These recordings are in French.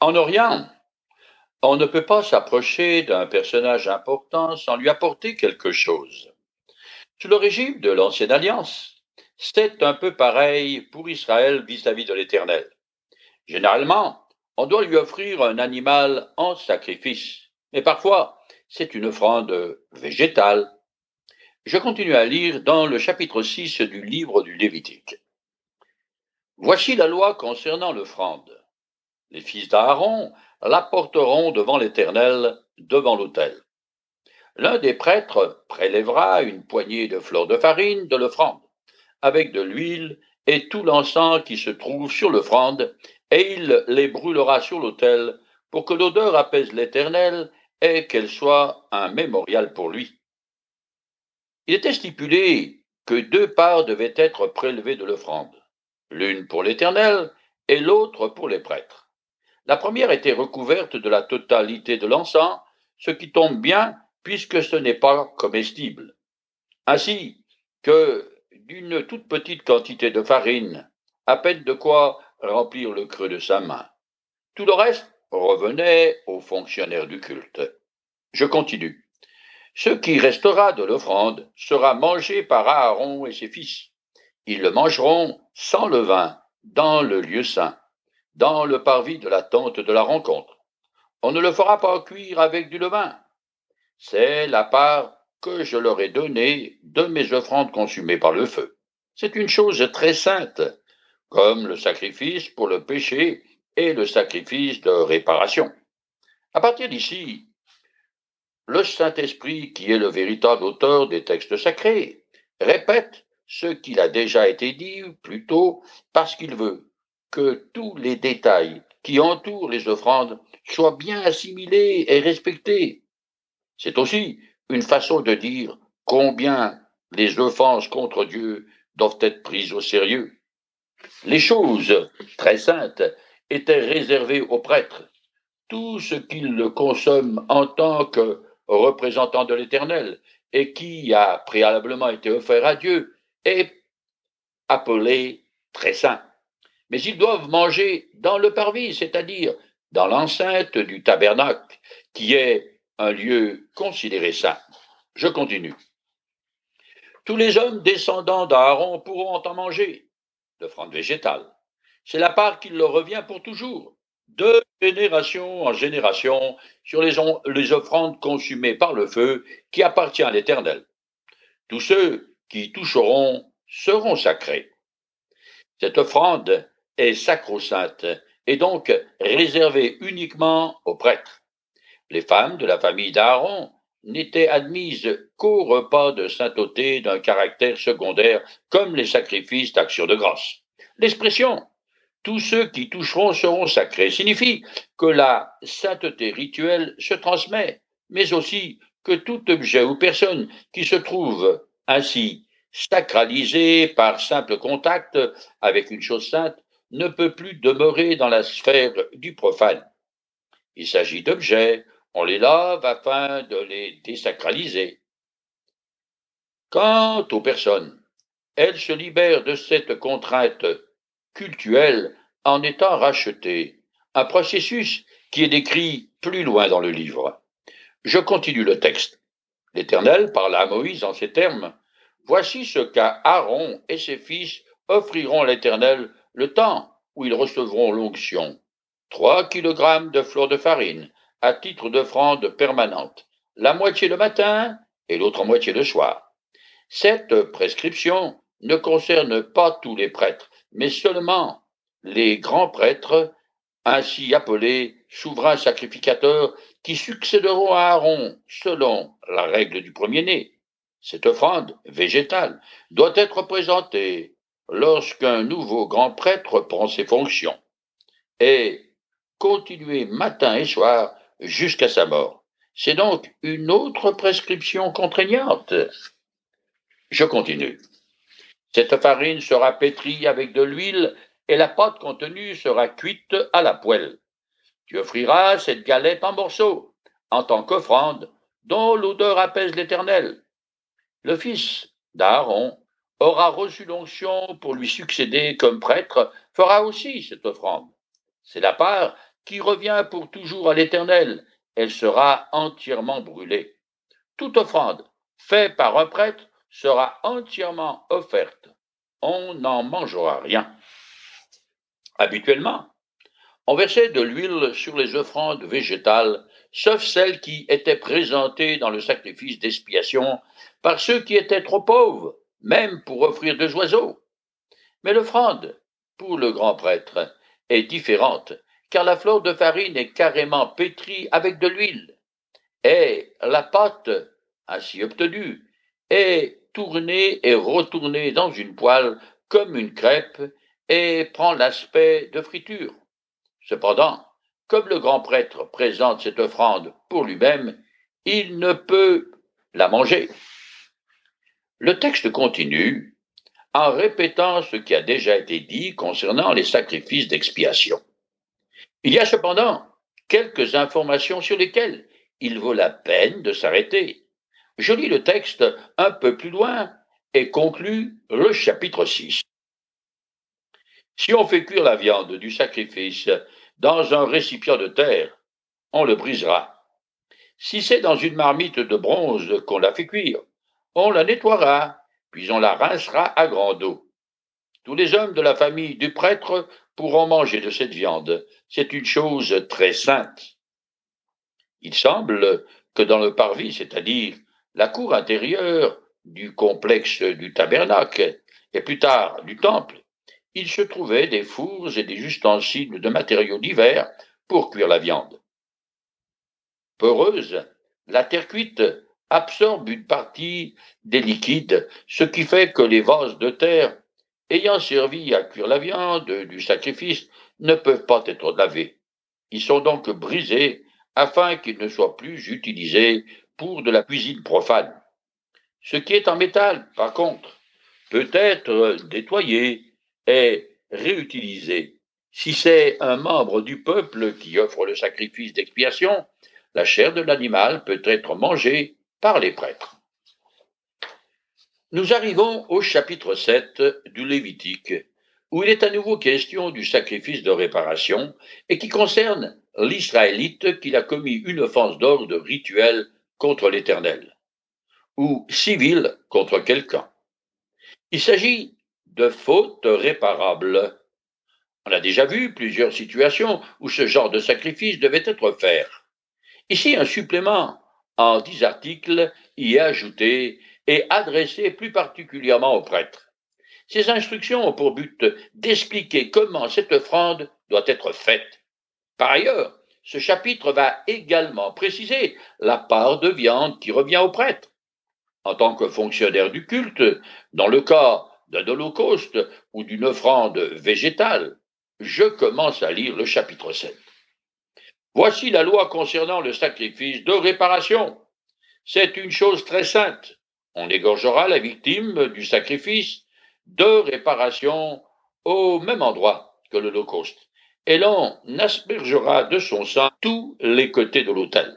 En Orient, on ne peut pas s'approcher d'un personnage important sans lui apporter quelque chose. Sous le régime de l'Ancienne Alliance, c'est un peu pareil pour Israël vis-à-vis de l'Éternel. Généralement, on doit lui offrir un animal en sacrifice, mais parfois, c'est une offrande végétale. Je continue à lire dans le chapitre 6 du livre du Lévitique. Voici la loi concernant l'offrande. Les fils d'Aaron l'apporteront devant l'Éternel, devant l'autel. L'un des prêtres prélèvera une poignée de fleurs de farine de l'offrande, avec de l'huile et tout l'encens qui se trouve sur l'offrande, et il les brûlera sur l'autel, pour que l'odeur apaise l'Éternel et qu'elle soit un mémorial pour lui. Il était stipulé que 2 parts devaient être prélevées de l'offrande, l'une pour l'Éternel et l'autre pour les prêtres. La première était recouverte de la totalité de l'encens, ce qui tombe bien puisque ce n'est pas comestible. Ainsi que d'une toute petite quantité de farine, à peine de quoi remplir le creux de sa main. Tout le reste revenait aux fonctionnaires du culte. Je continue. Ce qui restera de l'offrande sera mangé par Aaron et ses fils. Ils le mangeront sans levain, dans le lieu saint, dans le parvis de la tente de la rencontre. On ne le fera pas cuire avec du levain. C'est la part que je leur ai donnée de mes offrandes consumées par le feu. C'est une chose très sainte, comme le sacrifice pour le péché et le sacrifice de réparation. À partir d'ici, le Saint-Esprit, qui est le véritable auteur des textes sacrés, répète ce qu'il a déjà été dit plus tôt parce qu'il veut que tous les détails qui entourent les offrandes soient bien assimilés et respectés. C'est aussi une façon de dire combien les offenses contre Dieu doivent être prises au sérieux. Les choses très saintes étaient réservées aux prêtres. Tout ce qu'ils consomment en tant que représentants de l'Éternel et qui a préalablement été offert à Dieu est appelé très saint. Mais ils doivent manger dans le parvis, c'est-à-dire dans l'enceinte du tabernacle, qui est un lieu considéré saint. Je continue. Tous les hommes descendants d'Aaron pourront en manger, l'offrande végétale. C'est la part qui leur revient pour toujours, de génération en génération, sur les offrandes consumées par le feu qui appartient à l'Éternel. Tous ceux qui y toucheront seront sacrés. Cette offrande est sacro-sainte et donc réservée uniquement aux prêtres. Les femmes de la famille d'Aaron n'étaient admises qu'au repas de sainteté d'un caractère secondaire, comme les sacrifices d'action de grâce. L'expression tous ceux qui toucheront seront sacrés signifie que la sainteté rituelle se transmet, mais aussi que tout objet ou personne qui se trouve ainsi sacralisé par simple contact avec une chose sainte ne peut plus demeurer dans la sphère du profane. Il s'agit d'objets, on les lave afin de les désacraliser. Quant aux personnes, elles se libèrent de cette contrainte cultuelle en étant rachetées, un processus qui est décrit plus loin dans le livre. Je continue le texte. L'Éternel parla à Moïse en ces termes. Voici ce qu'Aaron et ses fils offriront à l'Éternel le temps où ils recevront l'onction. 3 kilogrammes de fleurs de farine, à titre d'offrande permanente, la moitié le matin et l'autre moitié le soir. Cette prescription ne concerne pas tous les prêtres, mais seulement les grands prêtres, ainsi appelés souverains sacrificateurs, qui succéderont à Aaron selon la règle du premier-né. Cette offrande végétale doit être présentée lorsqu'un nouveau grand prêtre prend ses fonctions et continuer matin et soir jusqu'à sa mort. C'est donc une autre prescription contraignante. Je continue. Cette farine sera pétrie avec de l'huile et la pâte contenue sera cuite à la poêle. Tu offriras cette galette en morceaux, en tant qu'offrande, dont l'odeur apaise l'Éternel. Le fils d'Aaron aura reçu l'onction pour lui succéder comme prêtre, fera aussi cette offrande. C'est la part qui revient pour toujours à l'Éternel. Elle sera entièrement brûlée. Toute offrande faite par un prêtre sera entièrement offerte. On n'en mangera rien. Habituellement, on versait de l'huile sur les offrandes végétales, sauf celles qui étaient présentées dans le sacrifice d'expiation par ceux qui étaient trop pauvres, même pour offrir des oiseaux. Mais l'offrande, pour le grand prêtre, est différente, car la fleur de farine est carrément pétrie avec de l'huile, et la pâte, ainsi obtenue, est tournée et retournée dans une poêle comme une crêpe et prend l'aspect de friture. Cependant, comme le grand prêtre présente cette offrande pour lui-même, il ne peut la manger. Le texte continue en répétant ce qui a déjà été dit concernant les sacrifices d'expiation. Il y a cependant quelques informations sur lesquelles il vaut la peine de s'arrêter. Je lis le texte un peu plus loin et conclus le chapitre 6. Si on fait cuire la viande du sacrifice dans un récipient de terre, on le brisera. Si c'est dans une marmite de bronze qu'on la fait cuire, on la nettoiera, puis on la rincera à grande eau. Tous les hommes de la famille du prêtre pourront manger de cette viande. C'est une chose très sainte. Il semble que dans le parvis, c'est-à-dire la cour intérieure du complexe du tabernacle et plus tard du temple, il se trouvait des fours et des ustensiles de matériaux divers pour cuire la viande. Peureuse, la terre cuite absorbe une partie des liquides, ce qui fait que les vases de terre ayant servi à cuire la viande du sacrifice ne peuvent pas être lavés. Ils sont donc brisés afin qu'ils ne soient plus utilisés pour de la cuisine profane. Ce qui est en métal, par contre, peut être nettoyé et réutilisé. Si c'est un membre du peuple qui offre le sacrifice d'expiation, la chair de l'animal peut être mangée par les prêtres. Nous arrivons au chapitre 7 du Lévitique, où il est à nouveau question du sacrifice de réparation et qui concerne l'Israélite qui a commis une offense d'ordre rituel contre l'Éternel, ou civile contre quelqu'un. Il s'agit de fautes réparables. On a déjà vu plusieurs situations où ce genre de sacrifice devait être fait. Ici, un supplément en 10 articles y est ajouté et adressé plus particulièrement aux prêtres. Ces instructions ont pour but d'expliquer comment cette offrande doit être faite. Par ailleurs, ce chapitre va également préciser la part de viande qui revient aux prêtres. En tant que fonctionnaire du culte, dans le cas d'un holocauste ou d'une offrande végétale, je commence à lire le chapitre 7. Voici la loi concernant le sacrifice de réparation. C'est une chose très sainte. On égorgera la victime du sacrifice de réparation au même endroit que l'Holocauste, et l'on aspergera de son sang tous les côtés de l'autel.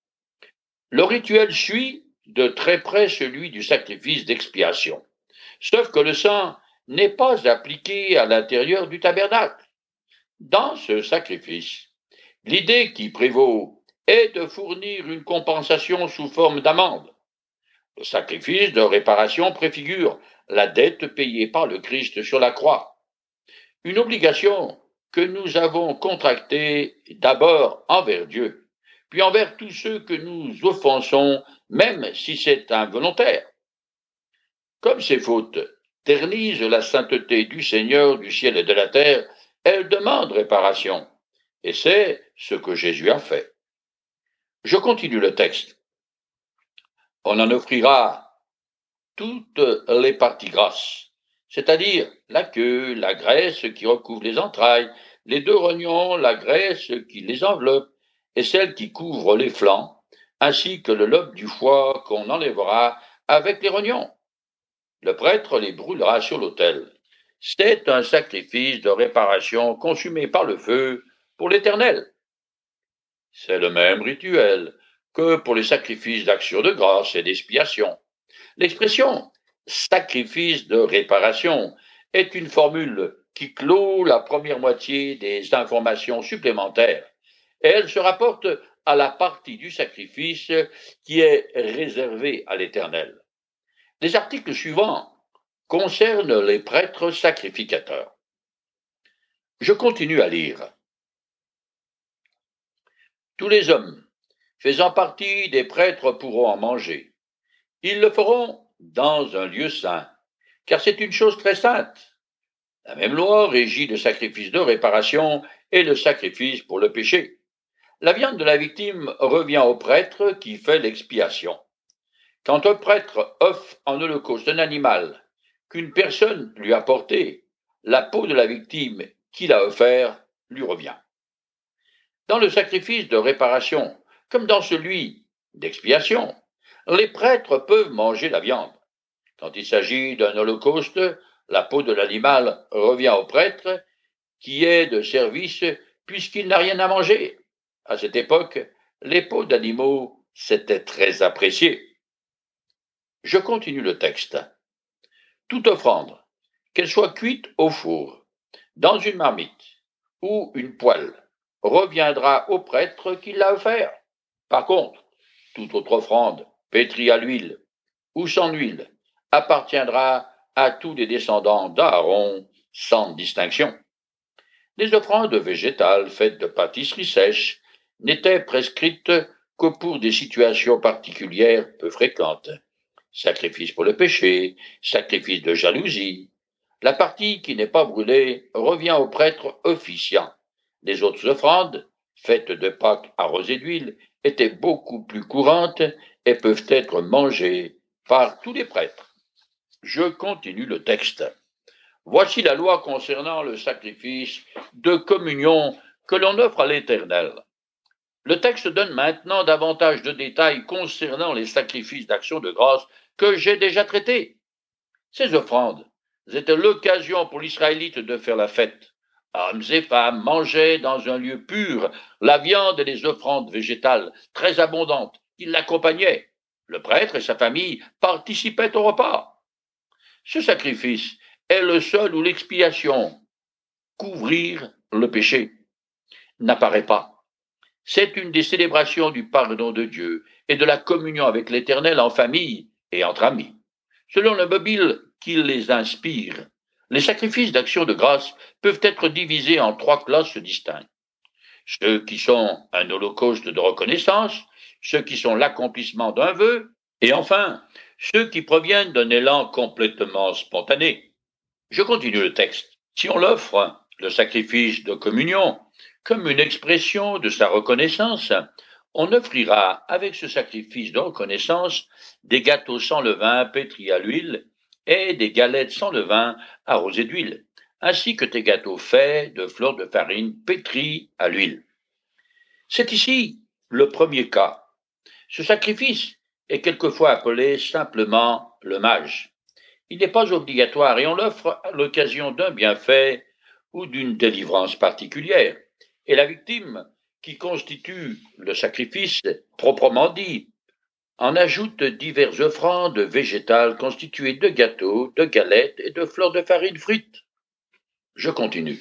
Le rituel suit de très près celui du sacrifice d'expiation, sauf que le sang n'est pas appliqué à l'intérieur du tabernacle. Dans ce sacrifice, l'idée qui prévaut est de fournir une compensation sous forme d'amende. Le sacrifice de réparation préfigure la dette payée par le Christ sur la croix. Une obligation que nous avons contractée d'abord envers Dieu, puis envers tous ceux que nous offensons, même si c'est involontaire. Comme ces fautes ternissent la sainteté du Seigneur du ciel et de la terre, elles demandent réparation. Et c'est ce que Jésus a fait. Je continue le texte. On en offrira toutes les parties grasses, c'est-à-dire la queue, la graisse qui recouvre les entrailles, les deux rognons, la graisse qui les enveloppe, et celle qui couvre les flancs, ainsi que le lobe du foie qu'on enlèvera avec les rognons. Le prêtre les brûlera sur l'autel. C'est un sacrifice de réparation consumé par le feu pour l'Éternel. C'est le même rituel que pour les sacrifices d'action de grâce et d'expiation. L'expression sacrifice de réparation est une formule qui clôt la première moitié des informations supplémentaires et elle se rapporte à la partie du sacrifice qui est réservée à l'Éternel. Les articles suivants concernent les prêtres sacrificateurs. Je continue à lire. Tous les hommes faisant partie des prêtres pourront en manger. Ils le feront dans un lieu saint, car c'est une chose très sainte. La même loi régit le sacrifice de réparation et le sacrifice pour le péché. La viande de la victime revient au prêtre qui fait l'expiation. Quand un prêtre offre en holocauste un animal qu'une personne lui a porté, la peau de la victime qu'il a offert lui revient. Dans le sacrifice de réparation, comme dans celui d'expiation, les prêtres peuvent manger la viande. Quand il s'agit d'un holocauste, la peau de l'animal revient au prêtre qui est de service puisqu'il n'a rien à manger. À cette époque, les peaux d'animaux, c'était très apprécié. Je continue le texte. Toute offrande, qu'elle soit cuite au four, dans une marmite ou une poêle, reviendra au prêtre qui l'a offert. Par contre, toute autre offrande, pétrie à l'huile ou sans huile, appartiendra à tous les descendants d'Aaron, sans distinction. Les offrandes végétales faites de pâtisseries sèches n'étaient prescrites que pour des situations particulières peu fréquentes. Sacrifice pour le péché, sacrifice de jalousie. La partie qui n'est pas brûlée revient au prêtre officiant. Les autres offrandes, faites de Pâques arrosées d'huile, étaient beaucoup plus courantes et peuvent être mangées par tous les prêtres. Je continue le texte. Voici la loi concernant le sacrifice de communion que l'on offre à l'Éternel. Le texte donne maintenant davantage de détails concernant les sacrifices d'action de grâce que j'ai déjà traités. Ces offrandes étaient l'occasion pour l'Israélite de faire la fête. Hommes et femmes mangeaient dans un lieu pur la viande et les offrandes végétales très abondantes qui l'accompagnaient. Le prêtre et sa famille participaient au repas. Ce sacrifice est le seul où l'expiation, couvrir le péché, n'apparaît pas. C'est une des célébrations du pardon de Dieu et de la communion avec l'Éternel en famille et entre amis. Selon le mobile qui les inspire, les sacrifices d'action de grâce peuvent être divisés en 3 classes distinctes. Ceux qui sont un holocauste de reconnaissance, ceux qui sont l'accomplissement d'un vœu, et enfin, ceux qui proviennent d'un élan complètement spontané. Je continue le texte. Si on l'offre, le sacrifice de communion, comme une expression de sa reconnaissance, on offrira avec ce sacrifice de reconnaissance des gâteaux sans levain pétris à l'huile et des galettes sans levain arrosées d'huile, ainsi que des gâteaux faits de fleurs de farine pétries à l'huile. C'est ici le premier cas. Ce sacrifice est quelquefois appelé simplement le mage. Il n'est pas obligatoire et on l'offre à l'occasion d'un bienfait ou d'une délivrance particulière. Et la victime, qui constitue le sacrifice proprement dit, en ajoute diverses offrandes végétales constituées de gâteaux, de galettes et de fleurs de farine frites. Je continue.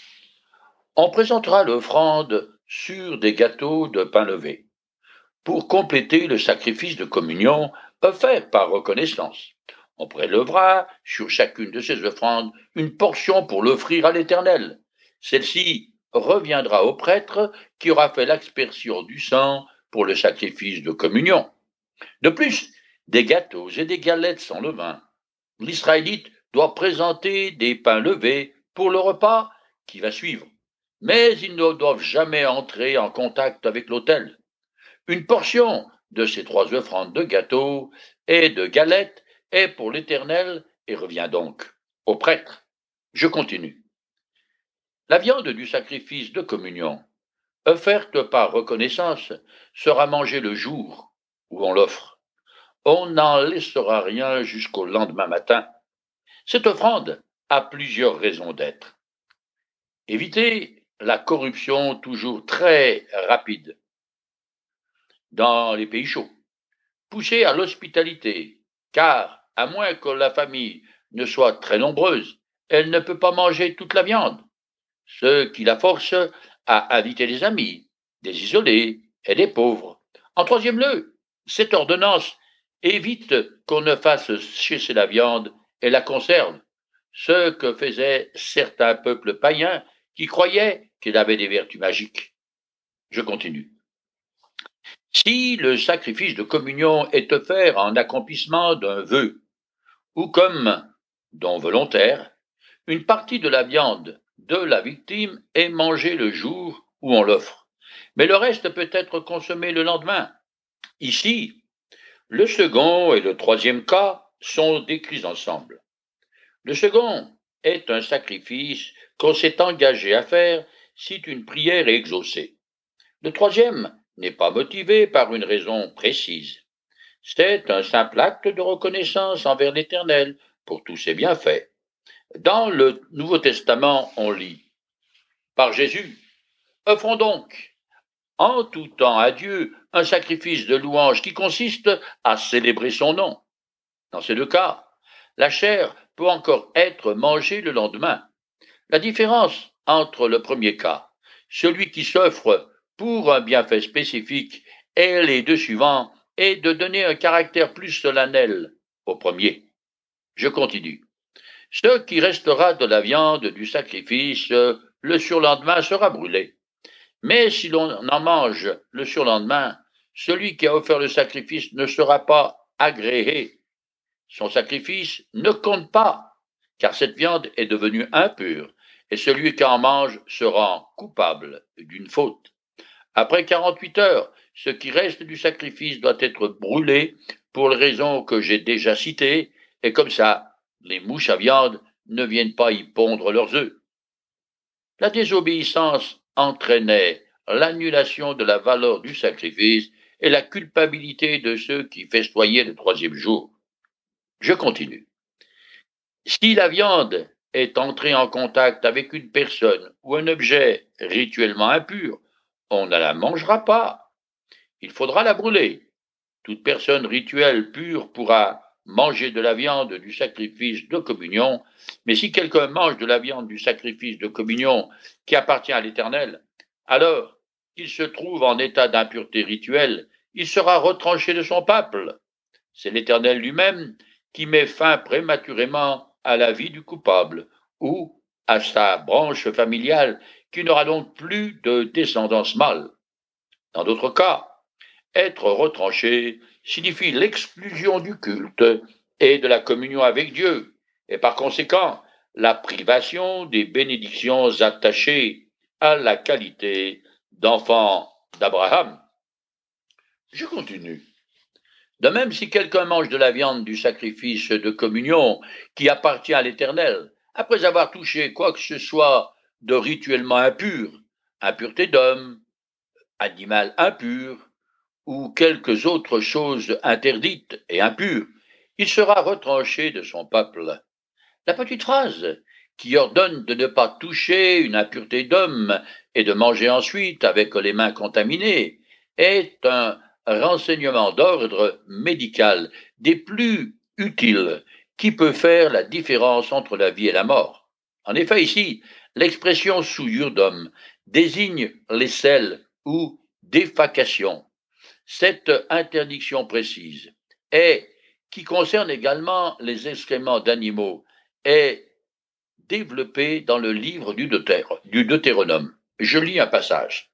On présentera l'offrande sur des gâteaux de pain levé, pour compléter le sacrifice de communion offert par reconnaissance. On prélèvera sur chacune de ces offrandes une portion pour l'offrir à l'Éternel. Celle-ci reviendra au prêtre qui aura fait l'aspersion du sang pour le sacrifice de communion. De plus, des gâteaux et des galettes sans levain. L'Israélite doit présenter des pains levés pour le repas qui va suivre, mais ils ne doivent jamais entrer en contact avec l'autel. Une portion de ces 3 offrandes de gâteaux et de galettes est pour l'Éternel et revient donc au prêtre. Je continue. La viande du sacrifice de communion, offerte par reconnaissance, sera mangée le jour où on l'offre. On n'en laissera rien jusqu'au lendemain matin. Cette offrande a plusieurs raisons d'être. Éviter la corruption toujours très rapide dans les pays chauds. Pousser à l'hospitalité, car, à moins que la famille ne soit très nombreuse, elle ne peut pas manger toute la viande, ce qui la force à inviter les amis, des isolés et des pauvres. En troisième lieu, cette ordonnance évite qu'on ne fasse sécher la viande et la conserve, ce que faisaient certains peuples païens qui croyaient qu'il avait des vertus magiques. Je continue. Si le sacrifice de communion est offert en accomplissement d'un vœu, ou comme don volontaire, une partie de la viande de la victime est mangée le jour où on l'offre, mais le reste peut être consommé le lendemain. Ici, le second et le troisième cas sont décrits ensemble. Le second est un sacrifice qu'on s'est engagé à faire si une prière est exaucée. Le troisième n'est pas motivé par une raison précise. C'est un simple acte de reconnaissance envers l'Éternel pour tous ses bienfaits. Dans le Nouveau Testament, on lit « Par Jésus, offrons donc en tout temps à Dieu un sacrifice de louange qui consiste à célébrer son nom. » Dans ces deux cas, la chair peut encore être mangée le lendemain. La différence entre le premier cas, celui qui s'offre pour un bienfait spécifique, et les deux suivants, est de donner un caractère plus solennel au premier. Je continue. Ce qui restera de la viande du sacrifice, le surlendemain sera brûlé. Mais si l'on en mange le surlendemain, celui qui a offert le sacrifice ne sera pas agréé. Son sacrifice ne compte pas, car cette viande est devenue impure, et celui qui en mange se rend coupable d'une faute. Après 48 heures, ce qui reste du sacrifice doit être brûlé pour les raisons que j'ai déjà citées, et comme ça, les mouches à viande ne viennent pas y pondre leurs œufs. La désobéissance entraînait l'annulation de la valeur du sacrifice et la culpabilité de ceux qui festoyaient le troisième jour. Je continue. Si la viande est entrée en contact avec une personne ou un objet rituellement impur, on ne la mangera pas. Il faudra la brûler. Toute personne rituelle pure pourra manger de la viande du sacrifice de communion, mais si quelqu'un mange de la viande du sacrifice de communion qui appartient à l'Éternel, alors qu'il se trouve en état d'impureté rituelle, il sera retranché de son peuple. C'est l'Éternel lui-même qui met fin prématurément à la vie du coupable ou à sa branche familiale qui n'aura donc plus de descendance mâle. Dans d'autres cas, être retranché signifie l'exclusion du culte et de la communion avec Dieu, et par conséquent la privation des bénédictions attachées à la qualité d'enfant d'Abraham. Je continue. De même, si quelqu'un mange de la viande du sacrifice de communion qui appartient à l'Éternel, après avoir touché quoi que ce soit de rituellement impur, impureté d'homme, animal impur, ou quelques autres choses interdites et impures, il sera retranché de son peuple. La petite phrase qui ordonne de ne pas toucher une impureté d'homme et de manger ensuite avec les mains contaminées est un renseignement d'ordre médical des plus utiles qui peut faire la différence entre la vie et la mort. En effet, ici, l'expression souillure d'homme désigne les selles ou défacation. Cette interdiction précise, et qui concerne également les excréments d'animaux, est développée dans le livre du Deutéronome. Je lis un passage.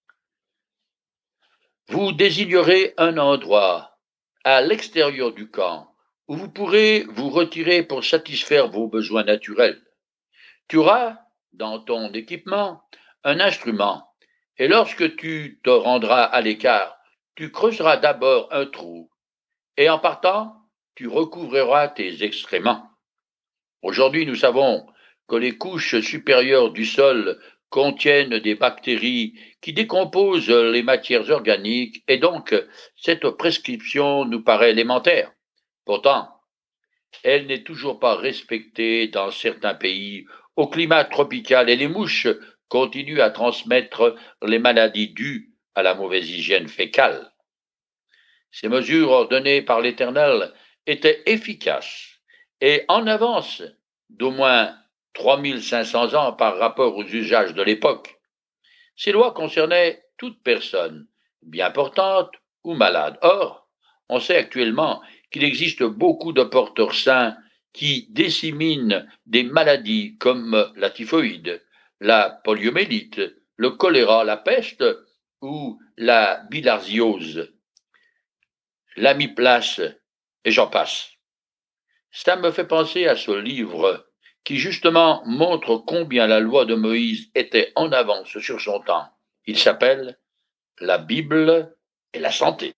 Vous désignerez un endroit à l'extérieur du camp où vous pourrez vous retirer pour satisfaire vos besoins naturels. Tu auras dans ton équipement un instrument, et lorsque tu te rendras à l'écart, tu creuseras d'abord un trou, et en partant, tu recouvriras tes excréments. Aujourd'hui, nous savons que les couches supérieures du sol contiennent des bactéries qui décomposent les matières organiques, et donc cette prescription nous paraît élémentaire. Pourtant, elle n'est toujours pas respectée dans certains pays au climat tropical, et les mouches continuent à transmettre les maladies dues à la mauvaise hygiène fécale. Ces mesures ordonnées par l'Éternel étaient efficaces et en avance d'au moins 3500 ans par rapport aux usages de l'époque. Ces lois concernaient toute personne, bien portante ou malade. Or, on sait actuellement qu'il existe beaucoup de porteurs sains qui disséminent des maladies comme la typhoïde, la poliomyélite, le choléra, la peste ou la bilharziose, l'amiplace, et j'en passe. Ça me fait penser à ce livre qui justement montre combien la loi de Moïse était en avance sur son temps. Il s'appelle La Bible et la santé.